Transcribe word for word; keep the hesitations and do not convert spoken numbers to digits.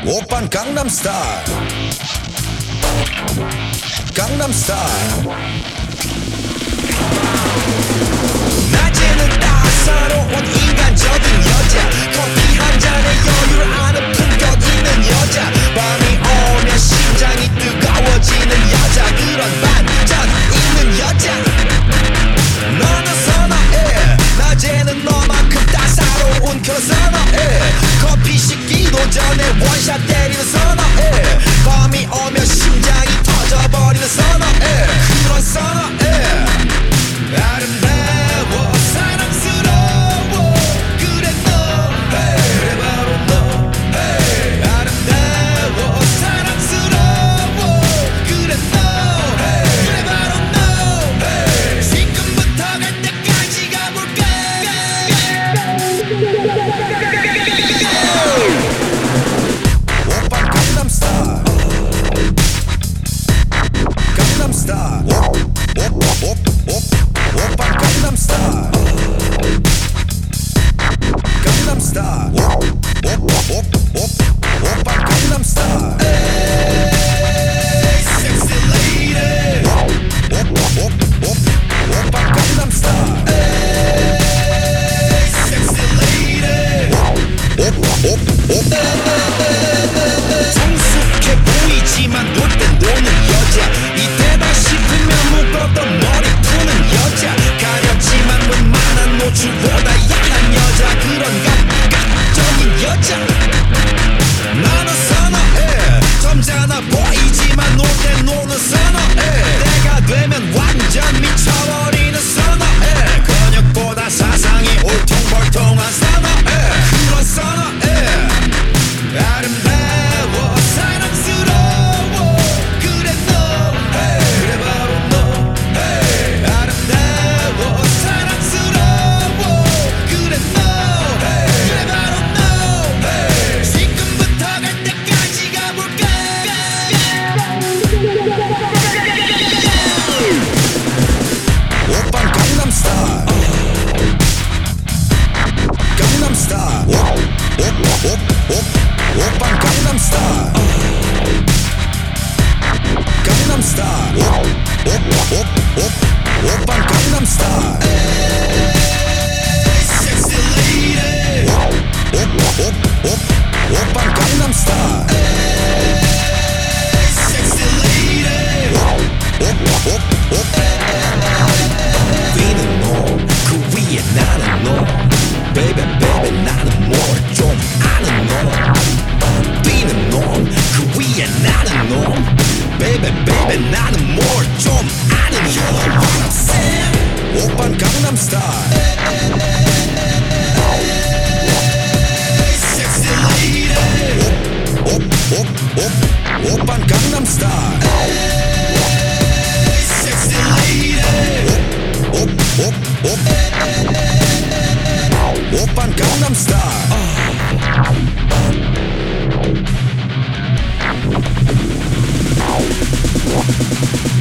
오빤 강남스타일 강남스타일 낮에는 따사로운 인간적인 여자 커피 한 잔에 여유를 아는 품격 있는 여자 밤이 오면 심장이 뜨거워지는 여자 그런 반전 있는 여자 너는 선어해 낮에는 너만큼 따사로운 그 선어해 커피 식기도 전에 원샷 때리는 선어해 밤이 오면 심장이 터져버리는 선어해 그런 선어해 아름다워 사랑스러워 그래 너 hey, 바로 너 hey. 아름다워 사랑스러워 그래 너 hey. 그래 바로 너 hey. 지금부터 갈 때까지 가볼까 오빤 강남스타일 강남스타일 오빤 강남스타일 강남스타일 오빤 강남스타일 에이 섹시 레이디 오빤 강남스타일 에이 섹시 레이디 성숙해 보이지만 놀 땐 노는 여자 이때다 싶으면 묶었던 머리 푸는 여자 가렸지만 웬만한 노출보다 야한 여자 그런 감각적인 여자 나는 선어해 점잖아 보이지만 놀 땐 노는 선어해 때가 되면 완전 미쳐버리는 선어해 근육보다 사상이 울퉁불퉁한 선어해 그런 선어해 아름다워 사랑스러워 그래 너 hey. 그래 바로 너 hey. 아름다워 사랑스러워 그래 너 hey. 그래 바로 너 hey. 지금부터 갈 때까지 가볼까 오빤 강남스타일 강남스타일 오빤 강남스타일 강남스타일 오빤 강남스타일 에이 섹시 레이디 오빤 강남스타일 에이 섹시 레이디 위는 놈그 위에 나는 놈 Baby baby 나는 뭘 좀 아는 놈 뛰는 놈그 위에 나는 놈 Baby baby 나는 뭘 좀 아는 놈 You know what I'm saying 오빤 강남스타일 Sexy lady 오빤 강남스타일